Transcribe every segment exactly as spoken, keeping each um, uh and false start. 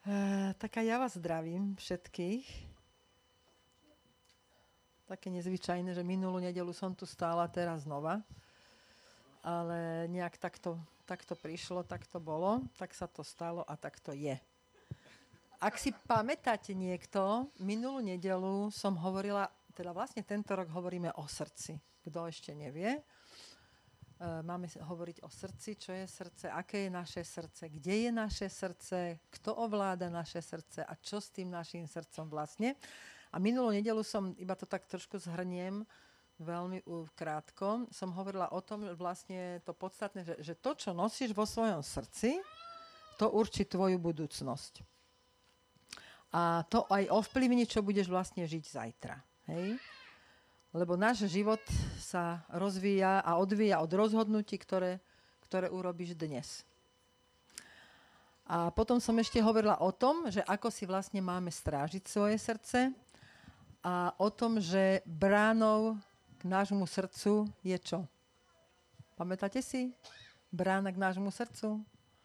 Uh, tak aj ja vás zdravím všetkých. Také nezvyčajné, že minulú nedeľu som tu stála, teraz znova. Ale nejak takto, takto prišlo, tak to bolo, tak sa to stalo a tak to je. Ak si pamätáte niekto, minulú nedeľu som hovorila, teda vlastne tento rok hovoríme o srdci. Kto ešte nevie. Máme hovoriť o srdci, čo je srdce, aké je naše srdce, kde je naše srdce, kto ovláda naše srdce a čo s tým našim srdcom vlastne. A minulú nedeľu som, iba to tak trošku zhrniem, veľmi krátko, som hovorila o tom, že vlastne to podstatné, že, že to, čo nosíš vo svojom srdci, to určí tvoju budúcnosť. A to aj ovplyvní, čo budeš vlastne žiť zajtra. Hej? Lebo náš život sa rozvíja a odvíja od rozhodnutí, ktoré, ktoré urobíš dnes. A potom som ešte hovorila o tom, že ako si vlastne máme strážiť svoje srdce a o tom, že bránou k nášmu srdcu je čo? Pamätáte si? Brána k nášmu srdcu?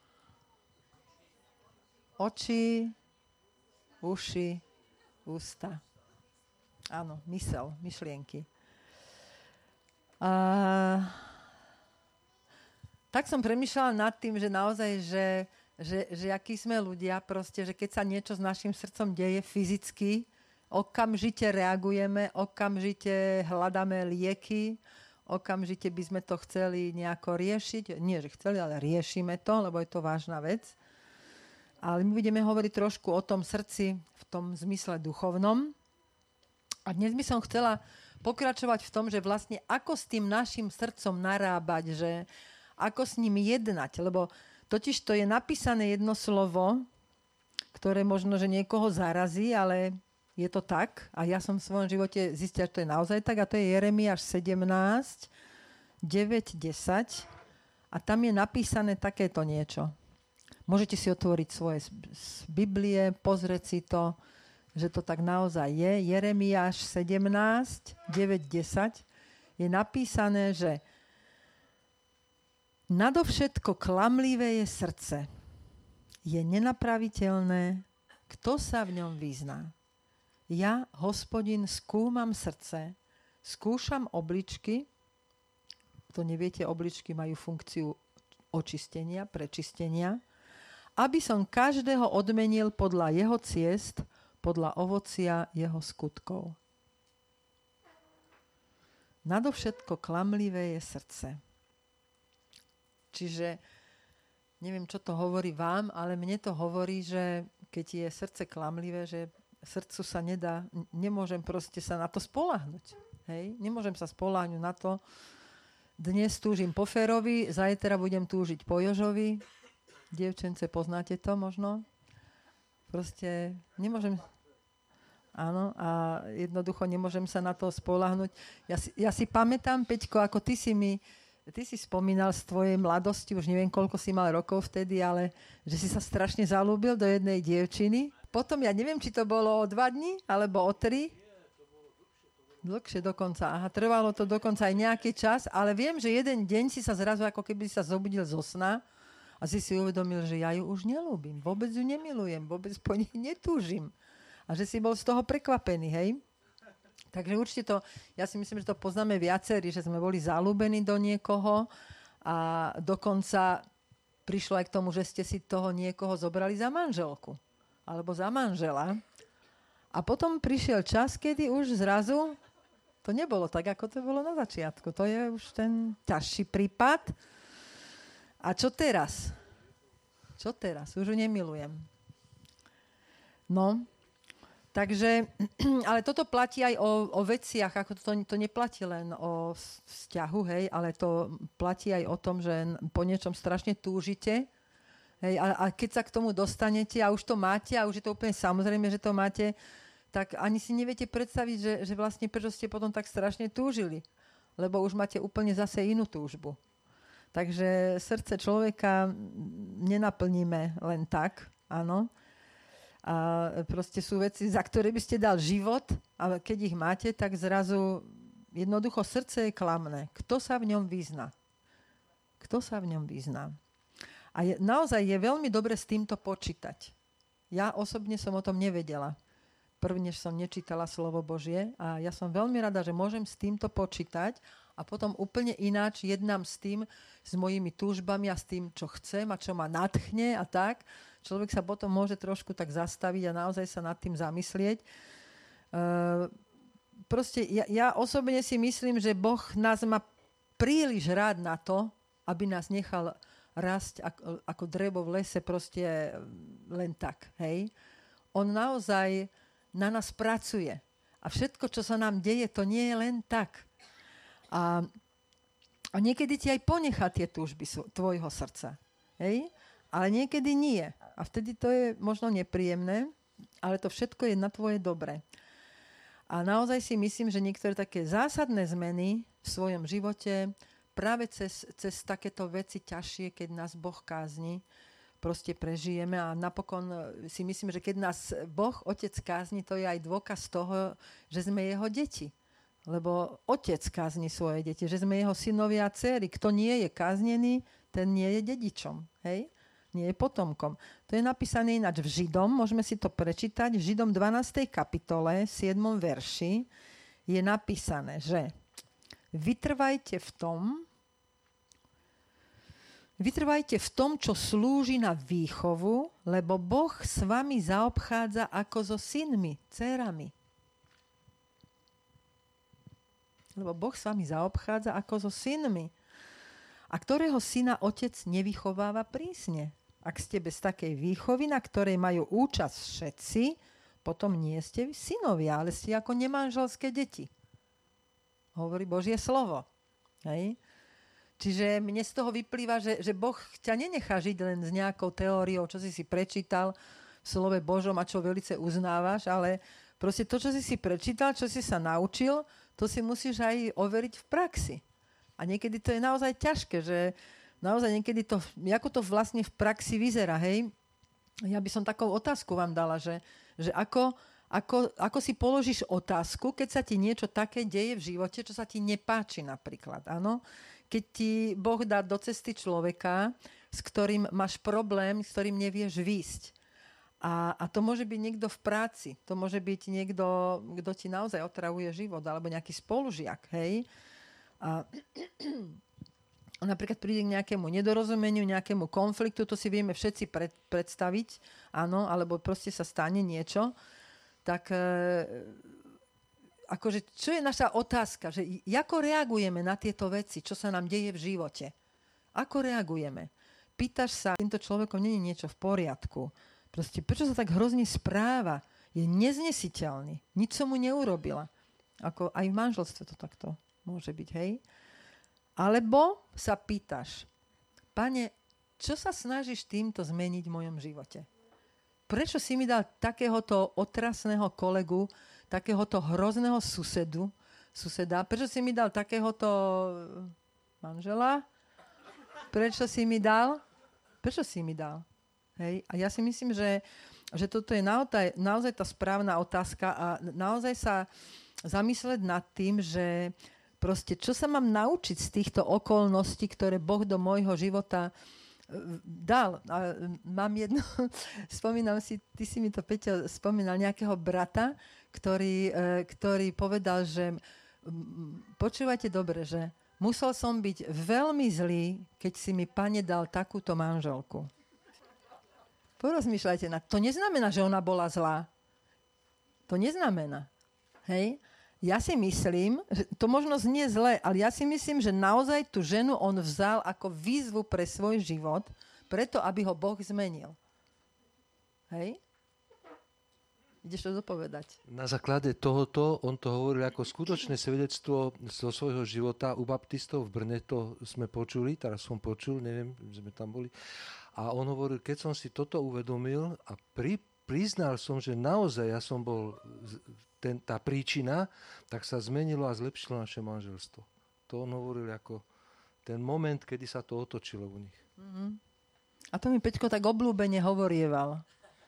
Oči, uši, ústa. Áno, mysel, myšlienky. A tak som premýšľala nad tým, že naozaj, že, že, že akí sme ľudia, proste, že keď sa niečo s našim srdcom deje fyzicky, okamžite reagujeme, okamžite hľadáme lieky, okamžite by sme to chceli nejako riešiť. Nie, že chceli, ale riešime to, lebo je to vážna vec. Ale my budeme hovoriť trošku o tom srdci v tom zmysle duchovnom. A dnes by som chcela pokračovať v tom, že vlastne ako s tým našim srdcom narábať, že ako s ním jednať, lebo totiž to je napísané jedno slovo, ktoré možno, že niekoho zarazí, ale je to tak. A ja som v svojom živote zistila, že to je naozaj tak, a to je Jeremiáš sedemnásť, deväť, desať. A tam je napísané takéto niečo. Môžete si otvoriť svoje Biblie, pozrieť si to, že to tak naozaj je. Jeremiáš sedemnásť, deväť, desať je napísané, že nadovšetko klamlivé je srdce. Je nenapraviteľné, kto sa v ňom vyzná. Ja, Hospodin, skúmam srdce, skúšam obličky. To neviete, obličky majú funkciu očistenia, prečistenia. Aby som každého odmenil podľa jeho ciest, podľa ovocia jeho skutkov. Nadovšetko klamlivé je srdce. Čiže, neviem, čo to hovorí vám, ale mne to hovorí, že keď je srdce klamlivé, že srdcu sa nedá, nemôžem proste sa na to spoľahnúť. Hej? Nemôžem sa spoľahnúť na to. Dnes túžim po Ferovi, zajtra budem túžiť po Jožovi. Dievčence, poznáte to možno? Proste nemôžem... Áno, a jednoducho nemôžem sa na to spoľahnúť. Ja si, ja si pamätám, Peťko, ako ty si mi... Ty si spomínal z tvojej mladosti, už neviem, koľko si mal rokov vtedy, ale že si sa strašne zalúbil do jednej dievčiny. Potom, ja neviem, či to bolo o dva dni, alebo o tri. Dlhšie dokonca. Aha, trvalo to dokonca aj nejaký čas, ale viem, že jeden deň si sa zrazu, ako keby sa zobudil zo sna a si si uvedomil, že ja ju už nelúbim, vôbec ju nemilujem, vôbec po nej netúžim. A že si bol z toho prekvapený, hej? Takže určite to, ja si myslím, že to poznáme viacerí, že sme boli zalúbení do niekoho a dokonca prišlo aj k tomu, že ste si toho niekoho zobrali za manželku alebo za manžela. A potom prišiel čas, kedy už zrazu to nebolo tak, ako to bolo na začiatku. To je už ten ťažší prípad. A čo teraz? Čo teraz? Už ju nemilujem. No, takže, ale toto platí aj o, o veciach, ako to, to neplatí len o vzťahu, hej, ale to platí aj o tom, že po niečom strašne túžite, hej, a, a keď sa k tomu dostanete a už to máte a už je to úplne samozrejme, že to máte, tak ani si neviete predstaviť, že, že vlastne prečo ste potom tak strašne túžili, lebo už máte úplne zase inú túžbu. Takže srdce človeka nenaplníme len tak, áno. A proste sú veci, za ktoré by ste dal život, ale keď ich máte, tak zrazu jednoducho srdce je klamné. Kto sa v ňom vyzná? Kto sa v ňom vyzná? A je, naozaj je veľmi dobre s týmto počítať. Ja osobne som o tom nevedela. Prvnež som nečítala slovo Božie a ja som veľmi rada, že môžem s týmto počítať a potom úplne ináč jednám s tým, s mojimi túžbami a s tým, čo chcem a čo ma nadchne a tak. Človek sa potom môže trošku tak zastaviť a naozaj sa nad tým zamyslieť. Uh, proste ja, ja osobne si myslím, že Boh nás má príliš rád na to, aby nás nechal rásť ako, ako drevo v lese proste len tak. Hej? On naozaj na nás pracuje. A všetko, čo sa nám deje, to nie je len tak. A, a niekedy ti aj ponechá tie túžby tvojho srdca. Hej? Ale niekedy nie. A vtedy to je možno nepríjemné, ale to všetko je na tvoje dobre. A naozaj si myslím, že niektoré také zásadné zmeny v svojom živote práve cez, cez takéto veci ťažšie, keď nás Boh kázni, proste prežijeme a napokon si myslím, že keď nás Boh, Otec kázni, to je aj dôkaz toho, že sme jeho deti. Lebo Otec kázni svoje deti, že sme jeho synovia a dcéry. Kto nie je káznený, ten nie je dedičom. Hej? Nie je potomkom. To je napísané ináč v Židom, môžeme si to prečítať. V Židom dvanástej kapitole, siedmom verši je napísané, že vytrvajte v tom, Vytrvajte v tom, čo slúži na výchovu, lebo Boh s vami zaobchádza ako so synmi, dcérami. Lebo Boh s vami zaobchádza ako so synmi. A ktorého syna otec nevychováva prísne? Ak ste bez takej výchovy, na ktorej majú účasť všetci, potom nie ste vy synovia, ale ste ako nemanželské deti. Hovorí Božie slovo. Hej? Čiže mne z toho vyplýva, že, že Boh ťa nenechá žiť len s nejakou teóriou, čo si si prečítal v slove Božom a čo velice uznávaš, ale proste to, čo si si prečítal, čo si sa naučil, to si musíš aj overiť v praxi. A niekedy to je naozaj ťažké, že naozaj niekedy to, ako to vlastne v praxi vyzerá, hej? Ja by som takú otázku vám dala, že, že ako, ako, ako si položíš otázku, keď sa ti niečo také deje v živote, čo sa ti nepáči napríklad, áno? Keď ti Boh dá do cesty človeka, s ktorým máš problém, s ktorým nevieš výjsť. A, a to môže byť niekto v práci, to môže byť niekto, kto ti naozaj otravuje život, alebo nejaký spolužiak, hej? A napríklad príde k nejakému nedorozumeniu, nejakému konfliktu, to si vieme všetci pred, predstaviť, áno, alebo proste sa stane niečo, tak e, akože, čo je naša otázka, že ako reagujeme na tieto veci, čo sa nám deje v živote? Ako reagujeme? Pýtaš sa, týmto človekom nie je niečo v poriadku. Proste, prečo sa tak hrozne správa? Je neznesiteľný. Nič som mu neurobila. Ako aj v manželstve to takto môže byť, hej? Alebo sa pýtaš, Pane, čo sa snažíš týmto zmeniť v mojom živote? Prečo si mi dal takéhoto otrasného kolegu, takéhoto hrozného susedu, suseda? Prečo si mi dal takéhoto manžela? Prečo si mi dal? Prečo si mi dal? Hej? A ja si myslím, že, že toto je naozaj, naozaj tá správna otázka a naozaj sa zamysleť nad tým, že proste, čo sa mám naučiť z týchto okolností, ktoré Boh do môjho života dal. A mám jedno, spomínam si, ty si mi to, Peťo, spomínal nejakého brata, ktorý, ktorý povedal, že počúvajte dobre, že musel som byť veľmi zlý, keď si mi Pane dal takúto manželku. Porozmýšľajte na to. To neznamená, že ona bola zlá. To neznamená. Hej? Ja si myslím, že to možno znie zle, ale ja si myslím, že naozaj tú ženu on vzal ako výzvu pre svoj život, preto, aby ho Boh zmenil. Hej? Ideš to dopovedať. Na základe tohoto, on to hovoril ako skutočné svedectvo zo svojho života. U baptistov v Brne to sme počuli, teraz som počul, neviem, sme tam boli. A on hovoril, keď som si toto uvedomil a pri, priznal som, že naozaj ja som bol ten, tá príčina, tak sa zmenilo a zlepšilo naše manželstvo. To on hovoril ako ten moment, kedy sa to otočilo u nich. Mm-hmm. A to mi Peťko tak obľúbene hovorieval.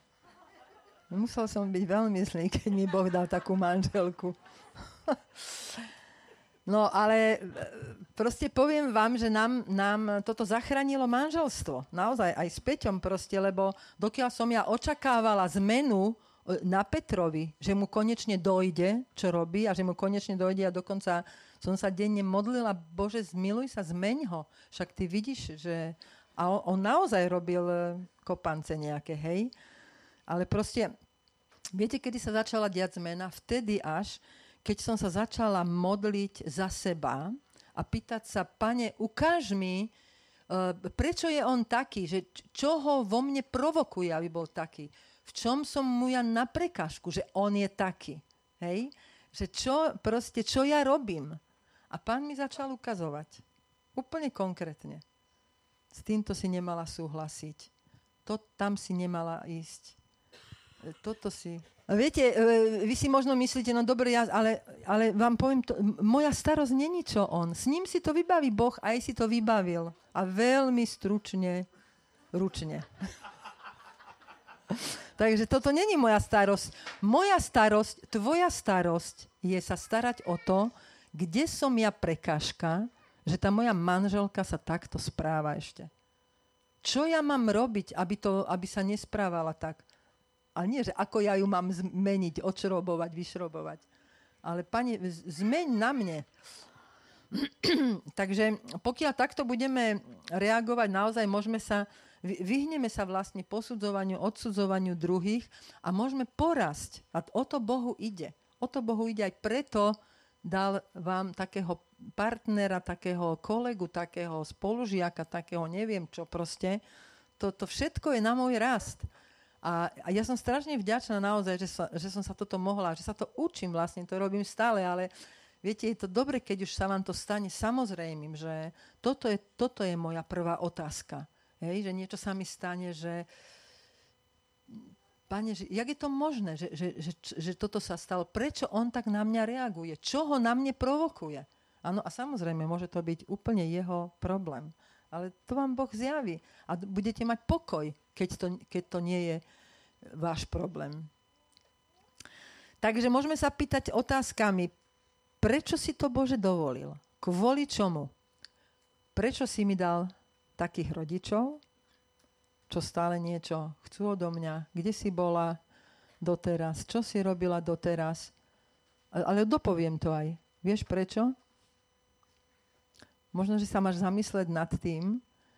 Musel som byť veľmi zlý, keď mi Boh dal takú manželku. No, ale proste poviem vám, že nám, nám toto zachránilo manželstvo. Naozaj, aj s Peťom proste, lebo dokiaľ som ja očakávala zmenu na Petrovi, že mu konečne dojde, čo robí a že mu konečne dojde a dokonca som sa denne modlila, Bože, zmiluj sa, zmeň ho. Však ty vidíš, že... A on, on naozaj robil kopance nejaké, hej? Ale proste, viete, kedy sa začala diať zmena? Vtedy až, keď som sa začala modliť za seba a pýtať sa, Pane, ukáž mi, uh, prečo je on taký, že čo ho vo mne provokuje, aby bol taký. V čom som mu ja na prekážku, že on je taký. Hej? Že čo, proste, čo ja robím. A Pán mi začal ukazovať. Úplne konkrétne. S týmto si nemala súhlasiť. To, tam si nemala ísť. Toto si... Viete, vy si možno myslíte, no dobre, ja, ale, ale vám poviem, to, moja starosť není čo on. S ním si to vybaví Boh, aj si to vybavil. A veľmi stručne, ručne. Takže toto není moja starosť. Moja starosť, tvoja starosť je sa starať o to, kde som ja prekážka, že tá moja manželka sa takto správa ešte. Čo ja mám robiť, aby, to, aby sa nesprávala tak? A nie, že ako ja ju mám zmeniť, odšrobovať, vyšrobovať. Ale Pane, zmeň na mne. Takže pokiaľ takto budeme reagovať, naozaj môžeme sa, vyhneme sa vlastne posudzovaniu, odsudzovaniu druhých a môžeme porasť. A o to Bohu ide. O to Bohu ide aj preto, dal vám takého partnera, takého kolegu, takého spolužiaka, takého neviem čo proste. Toto všetko je na môj rast. A, a ja som strašne vďačná naozaj, že, sa, že som sa toto mohla, že sa to učím vlastne, to robím stále, ale viete, je to dobre, keď už sa vám to stane samozrejmým, že toto je, toto je moja prvá otázka. Hej, že niečo sa mi stane, že Pane, že, jak je to možné, že, že, že, že toto sa stalo? Prečo on tak na mňa reaguje? Čo ho na mne provokuje? Áno, a samozrejme, môže to byť úplne jeho problém. Ale to vám Boh zjaví. A budete mať pokoj, keď to, keď to nie je váš problém. Takže môžeme sa pýtať otázkami, prečo si to Bože dovolil? Kvôli čomu? Prečo si mi dal takých rodičov, čo stále niečo chcú odo mňa, kde si bola doteraz, čo si robila doteraz. Ale dopoviem to aj. Vieš prečo? Možno, že sa máš zamysleť nad tým,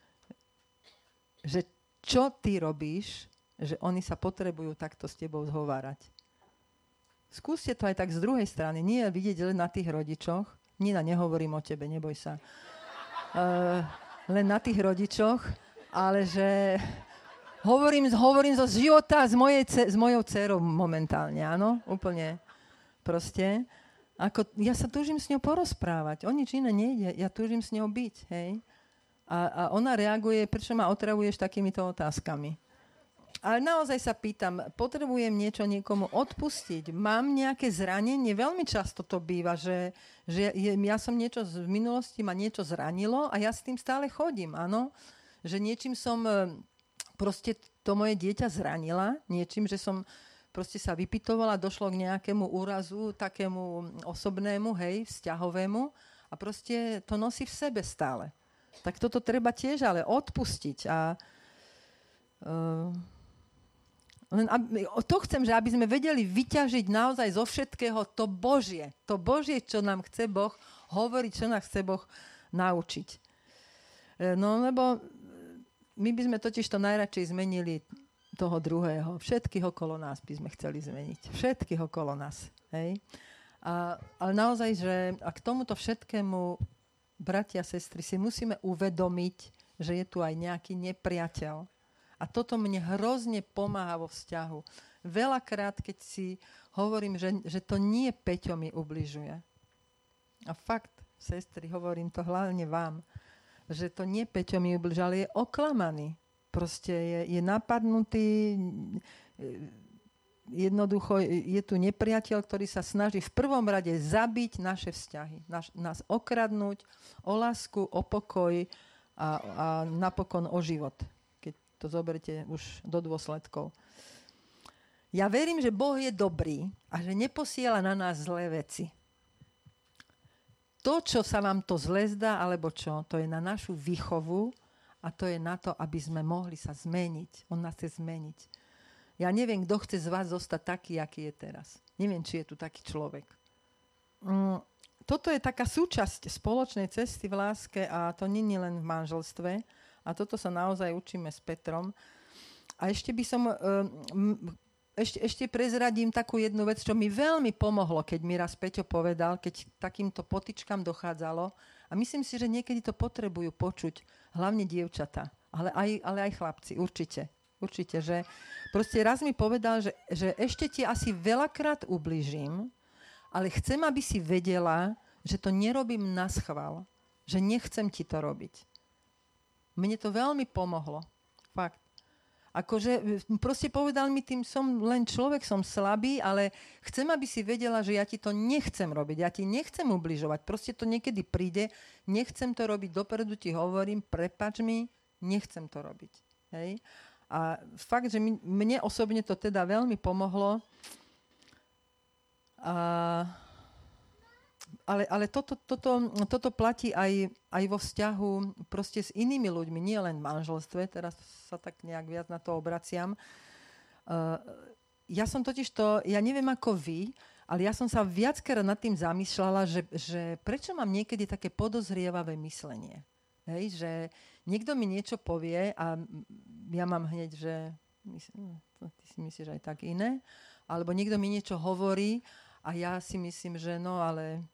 že čo ty robíš, že oni sa potrebujú takto s tebou zhovárať. Skúste to aj tak z druhej strany. Nie vidieť len na tých rodičoch. Nina, nehovorím o tebe, neboj sa. Uh, len na tých rodičoch, ale že hovorím, hovorím zo života s, mojej, s mojou dcerou momentálne, áno, úplne proste. Ako, ja sa túžim s ňou porozprávať, o nič iné nejde, ja túžim s ňou byť, hej. A, a ona reaguje, prečo ma otravuješ takýmito otázkami. Ale naozaj sa pýtam, potrebujem niečo niekomu odpustiť, mám nejaké zranenie, veľmi často to býva, že, že je, ja som niečo z minulosti, ma niečo zranilo a ja s tým stále chodím, áno. Že niečím som proste to moje dieťa zranila, niečím, že som proste sa vypytovala, došlo k nejakému úrazu, takému osobnému, hej, vzťahovému a proste to nosí v sebe stále. Tak toto treba tiež ale odpustiť a uh, len aby, to chcem, že aby sme vedeli vyťažiť naozaj zo všetkého to Božie. To Božie, čo nám chce Boh hovoriť, čo nás chce Boh naučiť. No lebo my by sme totiž to najradšej zmenili toho druhého. Všetkých okolo nás by sme chceli zmeniť. Všetkých okolo nás. Hej? A, ale naozaj, že a k tomuto všetkému, bratia a sestry, si musíme uvedomiť, že je tu aj nejaký nepriateľ. A toto mne hrozne pomáha vo vzťahu. Veľakrát, keď si hovorím, že, že to nie Peťo mi ubližuje. A fakt, sestry, hovorím to hlavne vám, že to nie Peťo mi ubližuje, ale je oklamaný. Proste je, je napadnutý, jednoducho je tu nepriateľ, ktorý sa snaží v prvom rade zabiť naše vzťahy, naš, nás okradnúť o lásku, o pokoj a, a napokon o život. To zoberte už do dôsledkov. Ja verím, že Boh je dobrý a že neposiela na nás zlé veci. to, čo sa vám to zle zdá, alebo čo, to je na našu výchovu a to je na to, aby sme mohli sa zmeniť. On nás chce zmeniť. Ja neviem, kto chce z vás zostať taký, aký je teraz. Neviem, či je tu taký človek. Mm, toto je taká súčasť spoločnej cesty v láske a to nie je len v manželstve. A toto sa naozaj učíme s Petrom. A ešte by som... Um, Ešte, ešte prezradím takú jednu vec, čo mi veľmi pomohlo, keď mi raz Peťo povedal, keď takýmto potičkám dochádzalo. A myslím si, že niekedy to potrebujú počuť, hlavne dievčatá, ale aj, ale aj chlapci, určite. Určite, že proste raz mi povedal, že, že ešte ti asi veľakrát ubližím, ale chcem, aby si vedela, že to nerobím naschvál, že nechcem ti to robiť. Mne to veľmi pomohlo. Fakt. Akože proste povedal mi tým, som len človek, som slabý, ale chcem, aby si vedela, že ja ti to nechcem robiť. Ja ti nechcem ubližovať. Proste to niekedy príde, nechcem to robiť, dopredu ti hovorím, prepáč mi, nechcem to robiť. Hej? A fakt, že mi, mne osobne to teda veľmi pomohlo. A... Ale, ale toto, toto, toto platí aj, aj vo vzťahu proste s inými ľuďmi, nie len v manželstve, teraz sa tak nejak viac na to obraciam. Uh, ja som totiž to, ja neviem ako vy, ale ja som sa viackrát nad tým zamýšľala, že, že prečo mám niekedy také podozrievavé myslenie. Hej, že niekto mi niečo povie a ja mám hneď, že ty si myslíš aj tak iné, alebo niekto mi niečo hovorí a ja si myslím, že no ale...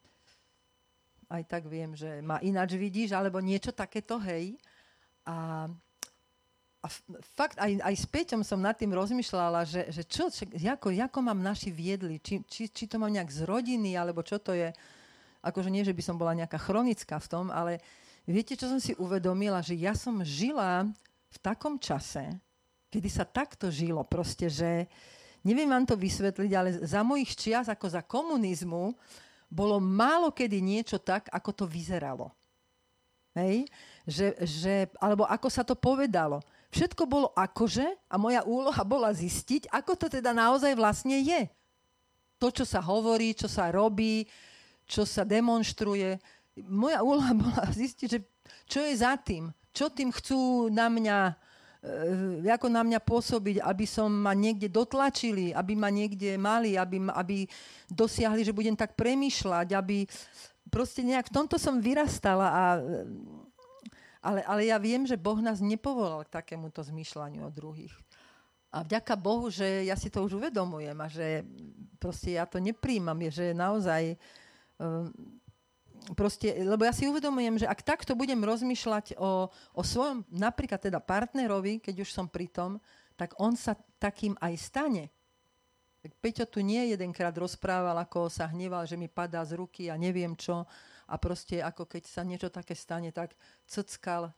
aj tak viem, že ma ináč vidíš, alebo niečo takéto, hej. A, a fakt aj, aj s Peťom som nad tým rozmýšľala, že, že čo, ako, ako mám naši viedli, či, či, či to mám nejak z rodiny, alebo čo to je. Akože nie, že by som bola nejaká chronická v tom, ale viete, čo som si uvedomila, že ja som žila v takom čase, kedy sa takto žilo, proste, že neviem vám to vysvetliť, ale za mojich čias, ako za komunizmu, bolo málo kedy niečo tak, ako to vyzeralo. Hej? Že, že, alebo ako sa to povedalo. Všetko bolo akože a moja úloha bola zistiť, ako to teda naozaj vlastne je. To, čo sa hovorí, čo sa robí, čo sa demonštruje. Moja úloha bola zistiť, že čo je za tým. Čo tým chcú na mňa, e, ako na mňa pôsobiť, aby som ma niekde dotlačili, aby ma niekde mali, aby, aby dosiahli, že budem tak premýšľať, aby proste nejak v tomto som vyrastala. A, ale, ale ja viem, že Boh nás nepovolal k takémuto zmýšľaniu o druhých. A vďaka Bohu, že ja si to už uvedomujem a že proste ja to nepríjmam, je, že naozaj um, proste, lebo ja si uvedomujem, že ak takto budem rozmýšľať o, o svojom napríklad teda partnerovi, keď už som pri tom, tak on sa takým aj stane. Tak Peťo tu nie jedenkrát rozprával, ako sa hneval, že mi padá z ruky a neviem čo. A proste ako keď sa niečo také stane, tak cckal,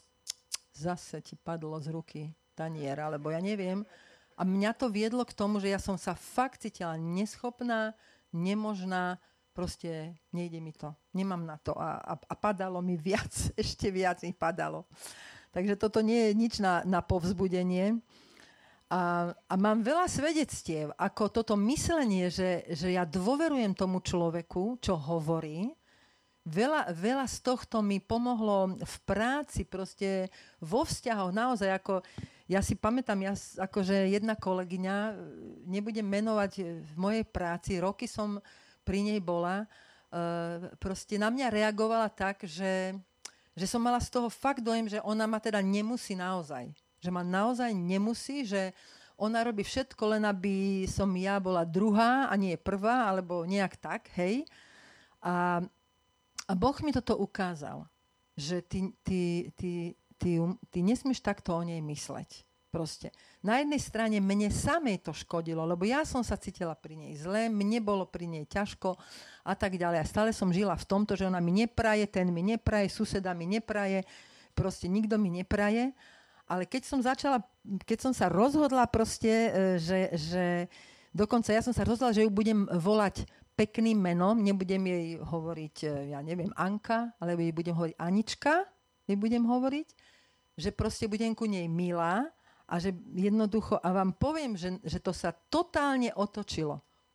zase ti padlo z ruky tanier, alebo ja neviem. A mňa to viedlo k tomu, že ja som sa fakt cítila neschopná, nemožná, proste nejde mi to. Nemám na to. A, a, a padalo mi viac, ešte viac mi padalo. Takže toto nie je nič na, na povzbudenie. A, a mám veľa svedectiev, ako toto myslenie, že, že ja dôverujem tomu človeku, čo hovorí. Veľa, veľa z tohto mi pomohlo v práci, proste vo vzťahoch. Naozaj, ako ja si pamätám, ja, akože jedna kolegyňa, nebudem menovať v mojej práci, roky som pri nej bola, uh, proste na mňa reagovala tak, že, že som mala z toho fakt dojem, že ona ma teda nemusí naozaj. Že ma naozaj nemusí, že ona robí všetko, len aby som ja bola druhá a nie prvá, alebo nejak tak, hej. A, a Boh mi toto ukázal, že ty, ty, ty, ty, ty nesmieš takto o nej mysleť. Proste. Na jednej strane mne samej to škodilo, lebo ja som sa cítila pri nej zle, mne bolo pri nej ťažko a tak ďalej. A stále som žila v tomto, že ona mi nepraje, ten mi nepraje, suseda mi nepraje, proste nikto mi nepraje. Ale keď som začala, keď som sa rozhodla proste, že, že dokonca ja som sa rozhodla, že ju budem volať pekným menom, nebudem jej hovoriť, ja neviem, Anka, alebo jej budem hovoriť Anička, jej budem hovoriť, že proste budem ku nej milá a že jednoducho, a vám poviem, že, že to sa totálne otočilo.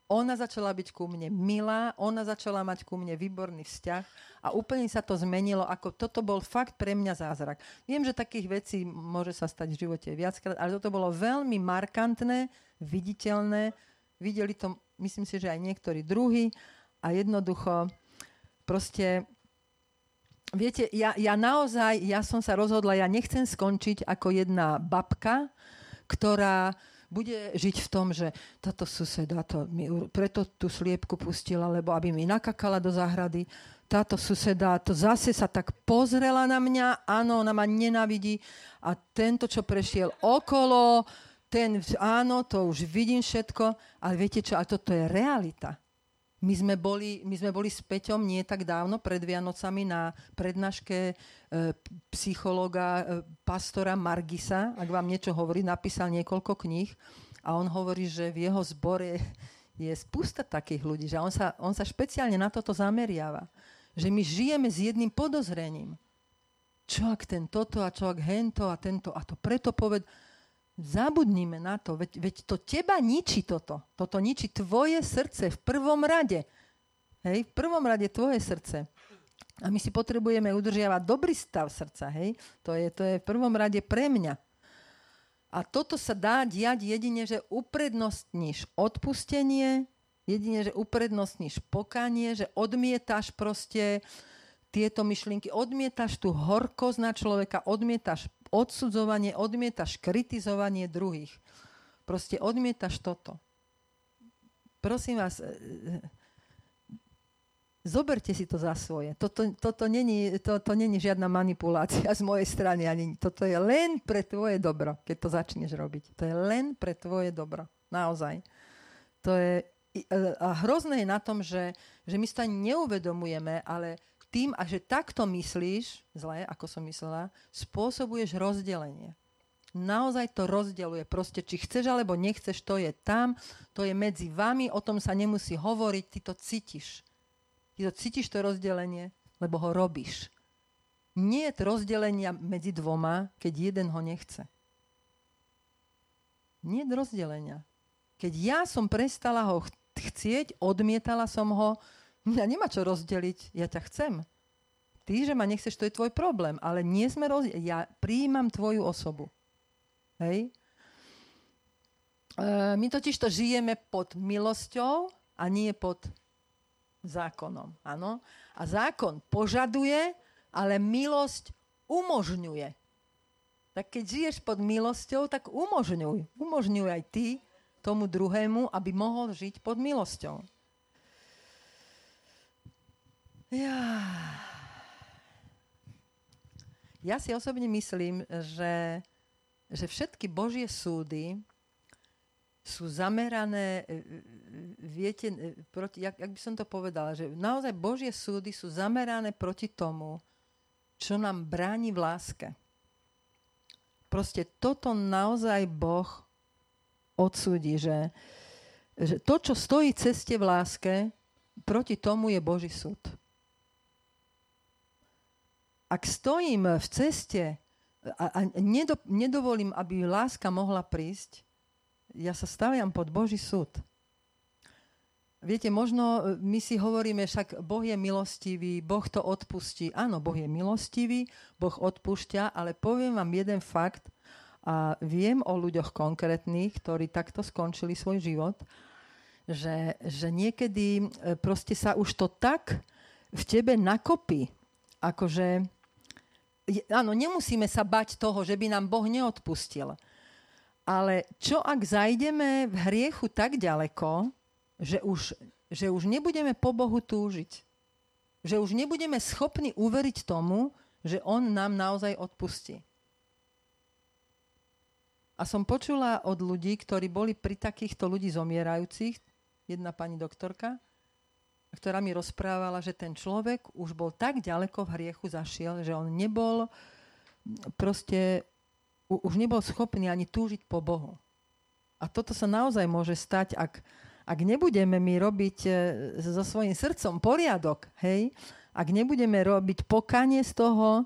Ona začala byť ku mne milá, ona začala mať ku mne výborný vzťah a úplne sa to zmenilo, ako toto bol fakt pre mňa zázrak. Viem, že takých vecí môže sa stať v živote viackrát, ale toto bolo veľmi markantné, viditeľné, videli to, myslím si, že aj niektorí druhí a jednoducho proste, viete, ja, ja naozaj, ja som sa rozhodla, ja nechcem skončiť ako jedna babka, ktorá bude žiť v tom, že táto suseda to mi, preto tú sliepku pustila, lebo aby mi nakakala do záhrady. Táto suseda to zase sa tak pozrela na mňa, áno, ona ma nenávidí a tento, čo prešiel okolo, ten, áno, to už vidím všetko, ale viete čo, ale toto je realita. My sme boli, my sme boli s Peťom nie tak dávno, pred Vianocami, na prednáške e, psychológa, e, pastora Margisa, ak vám niečo hovorí, napísal niekoľko kníh a on hovorí, že v jeho zbore je spústa takých ľudí, že on sa, on sa špeciálne na toto zameriava. Že my žijeme s jedným podozrením. Čo ak ten toto a čo ak hento a tento a to preto poved... Zabudnime na to, veď, veď to teba ničí toto. Toto ničí tvoje srdce v prvom rade. Hej, v prvom rade tvoje srdce. A my si potrebujeme udržiavať dobrý stav srdca. Hej, to je, to je v prvom rade pre mňa. A toto sa dá diať jedine, že uprednostníš odpustenie, jedine, že uprednostníš pokanie, že odmietaš proste tieto myšlienky, odmietaš tú horkosť na človeka, odmietaš odsudzovanie, odmietaš kritizovanie druhých. Proste odmietaš toto. Prosím vás, zoberte si to za svoje. Toto, toto není, to, to není žiadna manipulácia z mojej strany. Ani, toto je len pre tvoje dobro, keď to začneš robiť. To je len pre tvoje dobro. Naozaj. To je, a hrozné je na tom, že, že my sa neuvedomujeme, ale tým, a že takto myslíš, zle, ako som myslela, spôsobuješ rozdelenie. Naozaj to rozdeľuje. Proste, či chceš alebo nechceš, to je tam, to je medzi vami, o tom sa nemusí hovoriť, ty to cítiš. Ty to cítiš, to rozdelenie, lebo ho robíš. Nie je to rozdelenia medzi dvoma, keď jeden ho nechce. Nie je rozdelenia. Keď ja som prestala ho chcieť, odmietala som ho, mňa nemá čo rozdeliť, ja ťa chcem. Ty, že ma nechceš, to je tvoj problém, ale nie sme rozdeliť. Ja prijímam tvoju osobu. Hej? E, my totiž to žijeme pod milosťou a nie pod zákonom. Áno? A zákon požaduje, ale milosť umožňuje. Tak keď žiješ pod milosťou, tak umožňuj. Umožňuj aj ty tomu druhému, aby mohol žiť pod milosťou. Ja. ja si osobne myslím, že, že všetky Božie súdy sú zamerané, viete, proti, jak, jak by som to povedala, že naozaj Božie súdy sú zamerané proti tomu, čo nám bráni v láske. Proste toto naozaj Boh odsúdi, že, že to, čo stojí ceste v láske, proti tomu je Boží súd. Ak stojím v ceste a, a nedo, nedovolím, aby láska mohla prísť, ja sa staviam pod Boží súd. Viete, možno my si hovoríme, však Boh je milostivý, Boh to odpustí. Áno, Boh je milostivý, Boh odpúšťa, ale poviem vám jeden fakt a viem o ľuďoch konkrétnych, ktorí takto skončili svoj život, že, že niekedy proste sa už to tak v tebe nakopí, akože áno, nemusíme sa bať toho, že by nám Boh neodpustil. Ale čo ak zajdeme v hriechu tak ďaleko, že už, že už nebudeme po Bohu túžiť. Že už nebudeme schopní uveriť tomu, že On nám naozaj odpustí. A som počula od ľudí, ktorí boli pri takýchto ľudí zomierajúcich, jedna pani doktorka, ktorá mi rozprávala, že ten človek už bol tak ďaleko v hriechu zašiel, že on nebol proste, už nebol schopný ani túžiť po Bohu. A toto sa naozaj môže stať, ak, ak nebudeme my robiť so svojím srdcom poriadok, hej, ak nebudeme robiť pokanie z toho,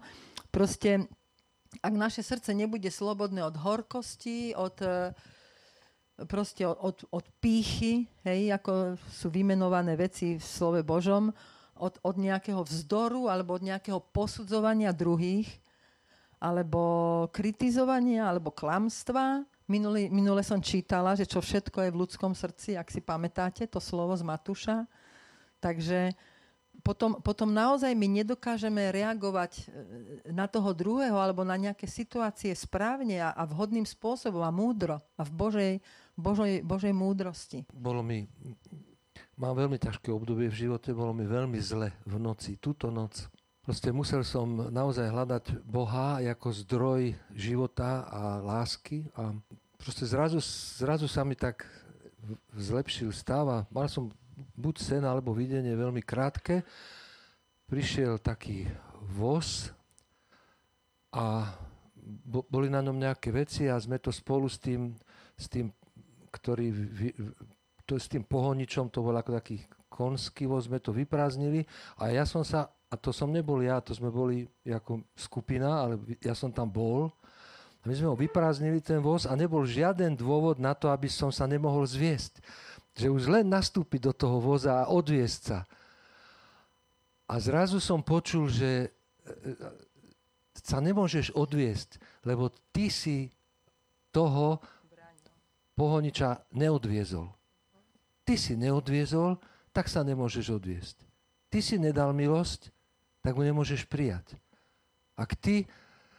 proste, ak naše srdce nebude slobodné od horkosti, od proste od, od pýchy, hej, ako sú vymenované veci v slove Božom, od, od nejakého vzdoru alebo od nejakého posudzovania druhých, alebo kritizovania, alebo klamstva. Minulý, minule som čítala, že čo všetko je v ľudskom srdci, ak si pamätáte, to slovo z Matúša. Takže potom, potom naozaj my nedokážeme reagovať na toho druhého alebo na nejaké situácie správne a, a vhodným spôsobom a múdro a v Božej, Božej, Božej múdrosti. Bolo mi, mám veľmi ťažké obdobie v živote, bolo mi veľmi zle v noci, túto noc. Proste musel som naozaj hľadať Boha ako zdroj života a lásky a proste zrazu, zrazu sa mi tak zlepšil stav a mal som buď sen alebo videnie veľmi krátke. Prišiel taký voz a bo, boli na ňom nejaké veci a sme to spolu s tým, s tým, ktorý, to, s tým pohoničom, to bol ako taký konský voz, sme to vyprázdnili a ja som sa, a to som nebol ja, to sme boli ako skupina, ale ja som tam bol. A my sme ho vyprázdnili, ten voz, a nebol žiaden dôvod na to, aby som sa nemohol zviesť. Že už len nastúpiť do toho voza a odviesť sa. A zrazu som počul, že sa nemôžeš odviesť, lebo ty si toho pohoniča neodviezol. Ty si neodviezol, tak sa nemôžeš odviesť. Ty si nedal milosť, tak mu nemôžeš prijať. Ak ty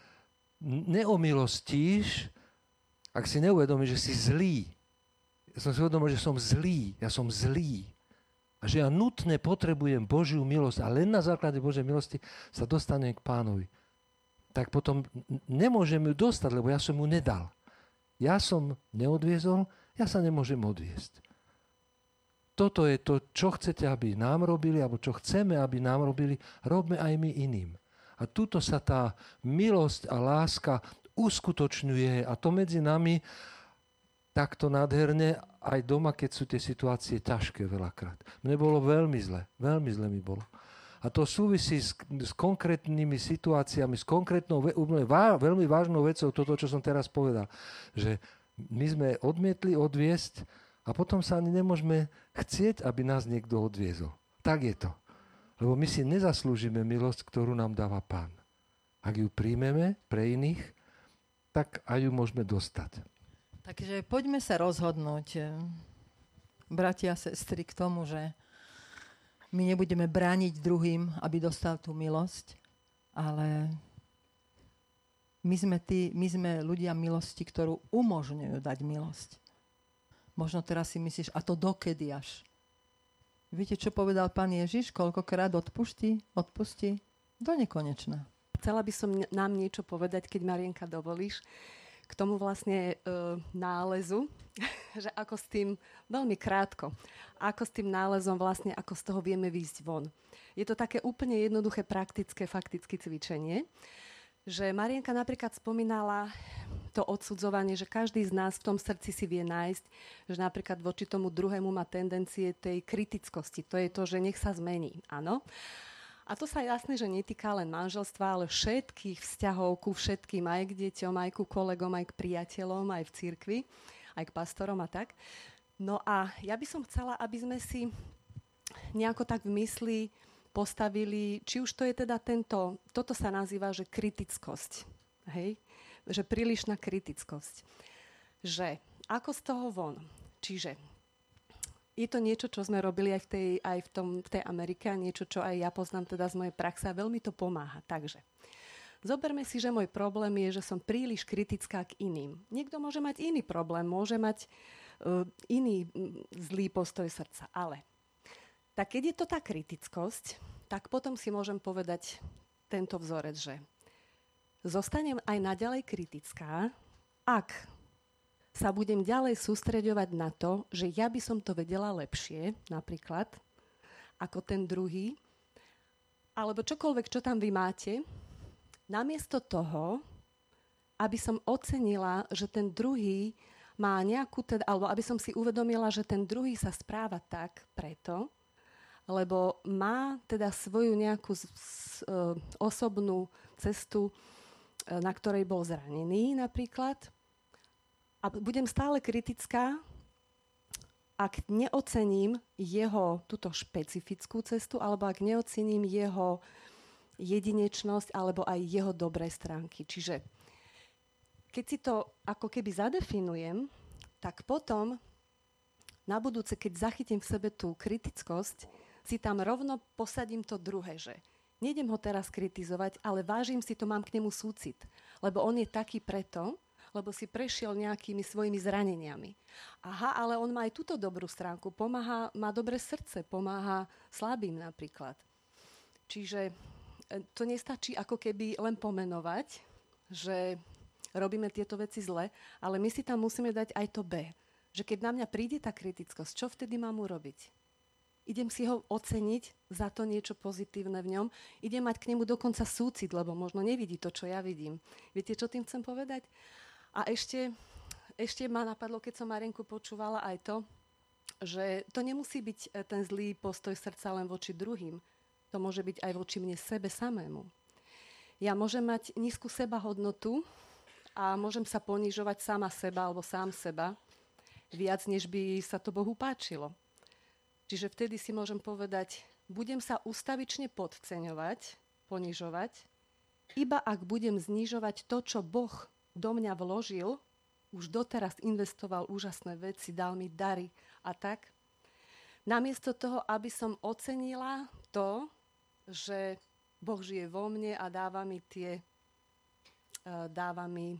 neomilostíš, ak si neuvedomíš, že si zlý, ja som si uvedomil, že som zlý, ja som zlý a že ja nutne potrebujem Božiu milosť a len na základe Božej milosti sa dostanem k Pánovi. Tak potom nemôžem ju dostať, lebo ja som mu nedal. Ja som neodviezol, ja sa nemôžem odviesť. Toto je to, čo chcete, aby nám robili, alebo čo chceme, aby nám robili, robme aj my iným. A tuto sa tá milosť a láska uskutočňuje a to medzi nami takto nádherne aj doma, keď sú tie situácie ťažké veľakrát. Mne bolo veľmi zle, veľmi zle mi bolo. A to súvisí s, s konkrétnymi situáciami, s konkrétnou, veľmi vážnou vecou, toto, čo som teraz povedal. Že my sme odmietli odviesť a potom sa ani nemôžeme chcieť, aby nás niekto odviezol. Tak je to. Lebo my si nezaslúžime milosť, ktorú nám dáva Pán. Ak ju príjmeme pre iných, tak aj ju môžeme dostať. Takže poďme sa rozhodnúť, bratia a sestry, k tomu, že my nebudeme brániť druhým, aby dostal tú milosť, ale my sme, tí, my sme ľudia milosti, ktorú umožňujú dať milosť. Možno teraz si myslíš, a to dokedy až? Viete, čo povedal Pán Ježiš? Koľkokrát odpustí? Odpustí? Do nekonečna. Chcela by som nám niečo povedať, keď Marienka dovolíš, k tomu vlastne e, nálezu, že ako s tým, veľmi krátko, ako s tým nálezom vlastne, ako z toho vieme výjsť von. Je to také úplne jednoduché, praktické, faktické cvičenie, že Marienka napríklad spomínala to odsudzovanie, že každý z nás v tom srdci si vie nájsť, že napríklad voči tomu druhému má tendencie tej kritickosti. To je to, že nech sa zmení, áno. A to sa jasne, že netýka len manželstva, ale všetkých vzťahov ku všetkým, aj k deťom, aj ku kolegom, aj k priateľom, aj v cirkvi, aj k pastorom a tak. No a ja by som chcela, aby sme si nejako tak v mysli postavili, či už to je teda tento, toto sa nazýva, že kritickosť, hej? Že prílišná kritickosť. Že ako z toho von? Čiže je to niečo, čo sme robili aj v tej, aj v tom, v tej Amerike, niečo, čo aj ja poznám teda z mojej praxe a veľmi to pomáha. Takže zoberme si, že môj problém je, že som príliš kritická k iným. Niekto môže mať iný problém, môže mať uh, iný um, zlý postoj srdca, ale tak keď je to tá kritickosť, tak potom si môžem povedať tento vzorec, že zostanem aj naďalej kritická, ak sa budem ďalej sústreďovať na to, že ja by som to vedela lepšie, napríklad, ako ten druhý, alebo čokoľvek, čo tam vy máte, namiesto toho, aby som ocenila, že ten druhý má nejakú, teda, alebo aby som si uvedomila, že ten druhý sa správa tak preto, lebo má teda svoju nejakú z, z, uh, osobnú cestu, uh, na ktorej bol zranený napríklad, a budem stále kritická, ak neocením jeho túto špecifickú cestu, alebo ak neocením jeho jedinečnosť, alebo aj jeho dobré stránky. Čiže keď si to ako keby zadefinujem, tak potom na budúce, keď zachytím v sebe tú kritickosť, si tam rovno posadím to druhé, že nejdem ho teraz kritizovať, ale vážim si to, mám k nemu súcit. Lebo on je taký preto, lebo si prešiel nejakými svojimi zraneniami. Aha, ale on má aj túto dobrú stránku. Pomáha, má dobré srdce, pomáha slabým napríklad. Čiže to nestačí ako keby len pomenovať, že robíme tieto veci zle, ale my si tam musíme dať aj to B. Že keď na mňa príde tá kritickosť, čo vtedy mám urobiť? Idem si ho oceniť za to niečo pozitívne v ňom. Idem mať k nemu dokonca súcit, lebo možno nevidí to, čo ja vidím. Viete, čo tým chcem povedať? A ešte, ešte ma napadlo, keď som Marienku počúvala aj to, že to nemusí byť ten zlý postoj srdca len voči druhým. To môže byť aj voči mne sebe samému. Ja môžem mať nízku sebahodnotu a môžem sa ponižovať sama seba alebo sám seba viac, než by sa to Bohu páčilo. Čiže vtedy si môžem povedať, budem sa ustavične podceňovať, ponižovať, iba ak budem znižovať to, čo Boh do mňa vložil, už doteraz investoval úžasné veci, dal mi dary a tak. Namiesto toho, aby som ocenila to, že Boh žije vo mne a dáva mi tie, uh, dáva mi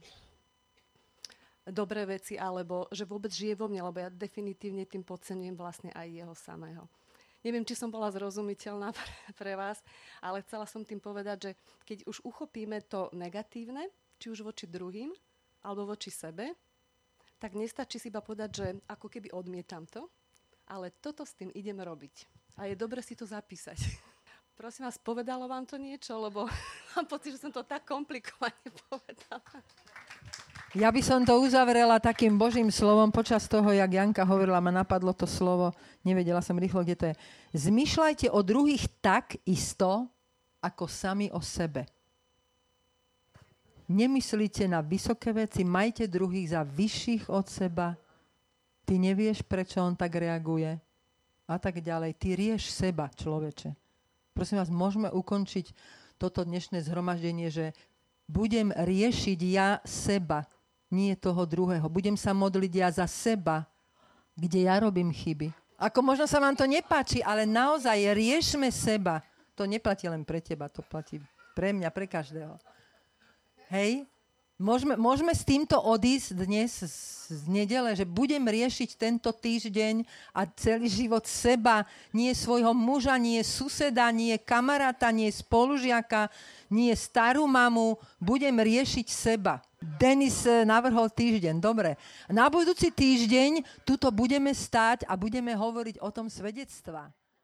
dobré veci, alebo že vôbec žije vo mne, lebo ja definitívne tým podceňujem vlastne aj jeho samého. Neviem, či som bola zrozumiteľná pre, pre vás, ale chcela som tým povedať, že keď už uchopíme to negatívne, či už voči druhým, alebo voči sebe, tak nestačí si iba povedať, že ako keby odmietam to, ale toto s tým idem robiť. A je dobre si to zapísať. Prosím vás, povedalo vám to niečo, lebo mám pocit, že som to tak komplikovane povedala. Ja by som to uzavrela takým Božím slovom. Počas toho, jak Janka hovorila, ma napadlo to slovo, nevedela som rýchlo, kde to je. Zmýšľajte o druhých tak isto, ako sami o sebe. Nemyslíte na vysoké veci, majte druhých za vyšších od seba. Ty nevieš, prečo on tak reaguje. A tak ďalej. Ty rieš seba, človeče. Prosím vás, môžeme ukončiť toto dnešné zhromaždenie, že budem riešiť ja seba, nie toho druhého. Budem sa modliť ja za seba, kde ja robím chyby. Ako možno sa vám to nepáči, ale naozaj riešme seba. To neplatí len pre teba, to platí pre mňa, pre každého. Hej? Môžeme, môžeme s týmto odísť dnes z, z nedele, že budem riešiť tento týždeň a celý život seba, nie svojho muža, nie suseda, nie kamaráta, nie spolužiaka, nie starú mamu, budem riešiť seba. Denis navrhol týždeň, dobre. Na budúci týždeň tuto budeme stáť a budeme hovoriť o tom svedectva.